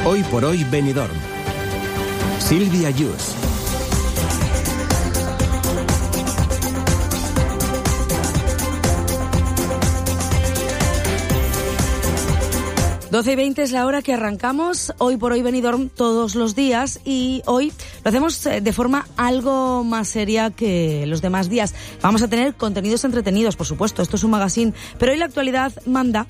Hoy por hoy Benidorm. Silvia Yus. Doce y 20 es la hora que arrancamos Hoy por hoy Benidorm todos los días, y hoy lo hacemos de forma algo más seria que los demás días. Vamos a tener contenidos entretenidos, por supuesto, esto es un magazine, pero hoy la actualidad manda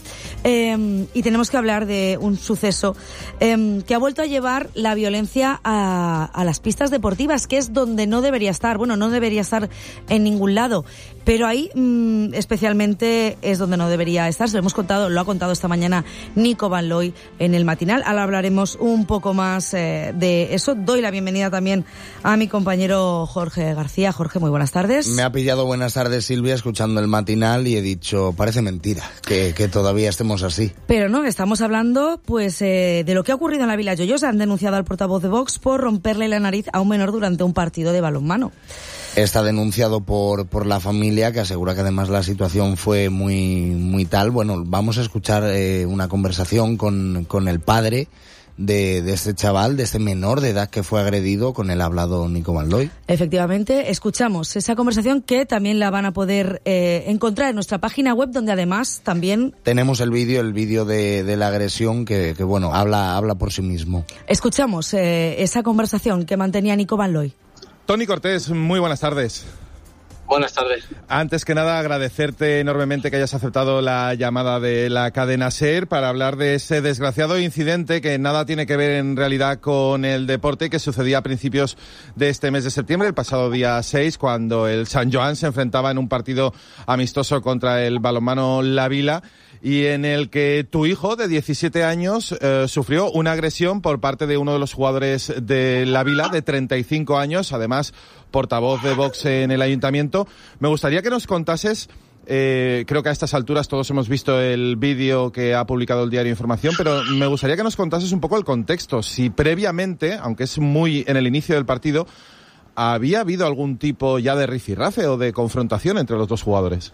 y tenemos que hablar de un suceso que ha vuelto a llevar la violencia a las pistas deportivas, que es donde no debería estar. Bueno, no debería estar en ningún lado, pero ahí especialmente es donde no debería estar. Se lo ha contado esta mañana Nico Van Looy en el matinal. Ahora hablaremos un poco más de eso. Doy la bienvenida también a mi compañero Jorge García. Jorge, muy buenas tardes. Me ha pillado buenas tardes, Silvia, escuchando el matinal, y he dicho, parece mentira que todavía estemos así. Pero no, estamos hablando pues de lo que ha ocurrido en la Vila Lloyosa. Han denunciado al portavoz de Vox por romperle la nariz a un menor durante un partido de balonmano. Está denunciado por la familia, que asegura que además la situación fue muy tal. Bueno, vamos a escuchar una conversación con el padre de este chaval, de este menor de edad que fue agredido. Con el ha hablado Nico Van Looy. Efectivamente, escuchamos esa conversación, que también la van a poder encontrar en nuestra página web, donde además también tenemos el vídeo de la agresión que bueno, habla por sí mismo. Escuchamos esa conversación que mantenía Nico Van Looy. Toni Cortés, muy buenas tardes. Buenas tardes. Antes que nada, agradecerte enormemente que hayas aceptado la llamada de la cadena SER para hablar de ese desgraciado incidente que nada tiene que ver en realidad con el deporte, que sucedía a principios de este mes de septiembre, el pasado día 6, cuando el San Joan se enfrentaba en un partido amistoso contra el balonmano La Vila, y en el que tu hijo de 17 años sufrió una agresión por parte de uno de los jugadores de La Vila, de 35 años, además portavoz de Vox en el ayuntamiento. Me gustaría que nos contases, creo que a estas alturas todos hemos visto el vídeo que ha publicado el diario Información, pero me gustaría que nos contases un poco el contexto. Si previamente, aunque es muy en el inicio del partido, ¿había habido algún tipo ya de rifirrafe o de confrontación entre los dos jugadores?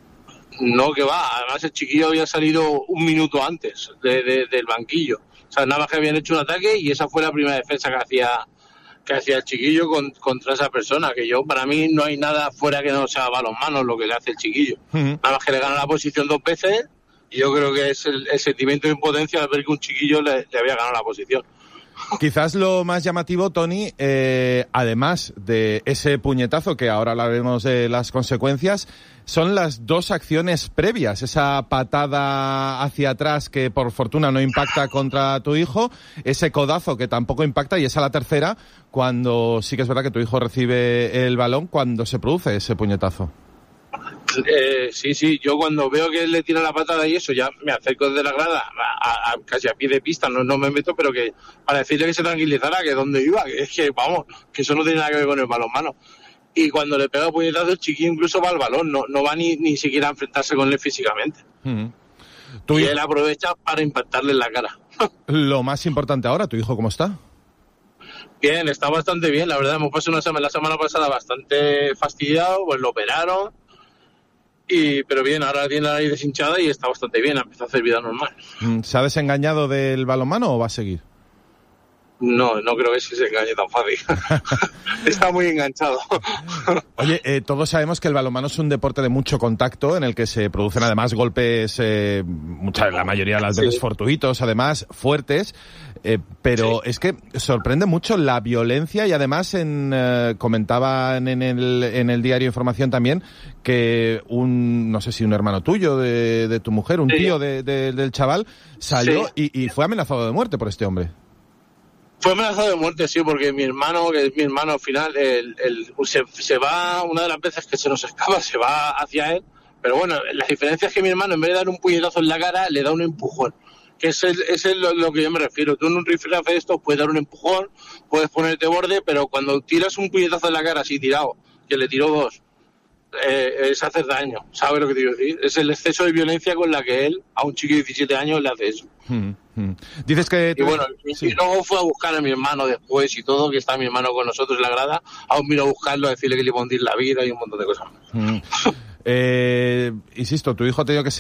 No, que va. Además, el chiquillo había salido un minuto antes del banquillo. O sea, nada más que habían hecho un ataque, y esa fue la primera defensa que hacía el chiquillo contra esa persona. Que para mí no hay nada fuera que no sea balonmano lo que le hace el chiquillo. Uh-huh. Nada más que le gana la posición 2 veces, y yo creo que es el sentimiento de impotencia al ver que un chiquillo le había ganado la posición. Quizás lo más llamativo, Toni, además de ese puñetazo, que ahora hablaremos de las consecuencias, son las dos acciones previas. Esa patada hacia atrás que por fortuna no impacta contra tu hijo, ese codazo que tampoco impacta, y esa la tercera, cuando sí que es verdad que tu hijo recibe el balón, cuando se produce ese puñetazo. Sí, yo cuando veo que él le tira la patada y eso, ya me acerco desde la grada, casi a pie de pista, no me meto, pero que para decirle que se tranquilizara, que dónde iba, que es que, vamos, que eso no tiene nada que ver con el balonmano. Y cuando le pega el puñetazo, el chiquillo incluso va al balón, no va ni siquiera a enfrentarse con él físicamente. Uh-huh. Y él aprovecha para impactarle en la cara. Lo más importante ahora, ¿tu hijo cómo está? Bien, está bastante bien, la verdad. Hemos pasado la semana pasada bastante fastidiado, pues lo operaron. Pero bien, ahora tiene la nariz deshinchada y está bastante bien, ha empezado a hacer vida normal. ¿Se ha desengañado del balonmano o va a seguir? No creo que se engañe tan fácil. Está muy enganchado. Oye, todos sabemos que el balonmano es un deporte de mucho contacto, en el que se producen además golpes, la mayoría de las veces fortuitos, además fuertes, pero es que sorprende mucho la violencia, y además comentaban en el diario Información también que no sé si un hermano tuyo de tu mujer, un tío del chaval, salió y fue amenazado de muerte por este hombre. Fue amenazado de muerte, sí, porque mi hermano, que es mi hermano al final, se va, una de las veces que se nos escapa, se va hacia él, pero bueno, la diferencia es que mi hermano, en vez de dar un puñetazo en la cara, le da un empujón, que es lo que yo me refiero. Tú en un rifirrafe de esto puedes dar un empujón, puedes ponerte borde, pero cuando tiras un puñetazo en la cara así tirado, que le tiró 2, es hacer daño, ¿sabes lo que te quiero decir? Es el exceso de violencia con la que él, a un chico de 17 años, le hace eso. Dices que... Y bueno, y luego fue a buscar a mi hermano después y todo, que está mi hermano con nosotros en la grada, aún vino a buscarlo, a decirle que le iba a hundir la vida y un montón de cosas. Insisto, tu hijo ha tenido que